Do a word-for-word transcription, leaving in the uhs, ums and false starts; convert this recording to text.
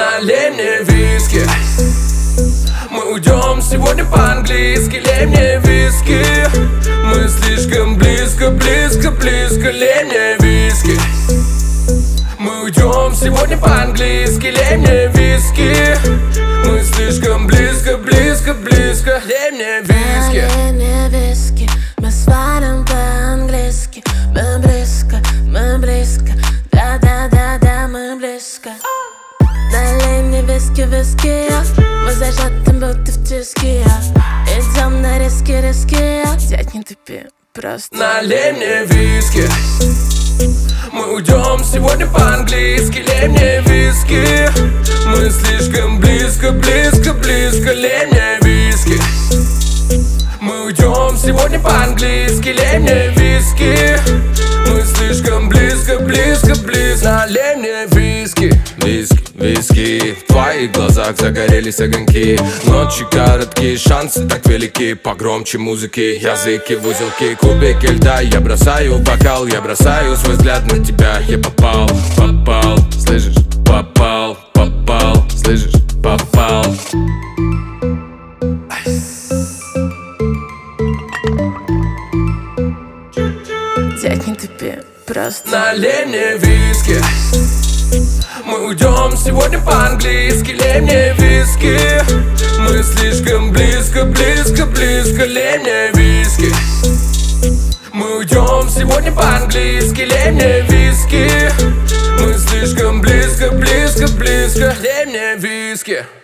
Налей мне виски. Мы уйдем сегодня по-английски. Лей мне виски. Мы слишком близко, близко, близко. Лей мне виски. Мы уйдем сегодня по-английски. Лей мне виски. Мы слишком близко, близко, близко. Лей мне виски. Налей мне виски. Мы свалим по-английски. Мы близко, мы близко. Да-да-да-да, мы близко. Налей мне виски, виски. Мы зажаты, будто в тиске. Идем на риски, риски. Дядь, не тупи, просто Налей мне виски. Мы уйдем сегодня по-английски. Лей мне виски. Мы слишком близко, близко, близко. Лей мне виски. Мы уйдем сегодня по-английски. Лей мне виски. Мы слишком близко, близко, близко. Налей мне виски. Виски, виски, в твоих глазах загорелись огоньки. Ночи короткие, шансы так велики. Погромче музыки, языки в узелки. Кубики льда, я бросаю бокал. Я бросаю свой взгляд на тебя. Я попал, попал, слышишь? Попал, попал, слышишь? Попал. Дядь, не тупи, просто Налей мне виски. Мы уйдем сегодня по-английски. Лей мне виски. Мы слишком близко, близко, близко. Лей мне виски. Мы уйдем сегодня по-английски. Лей мне виски. Мы слишком близко, близко, близко. Лей мне виски.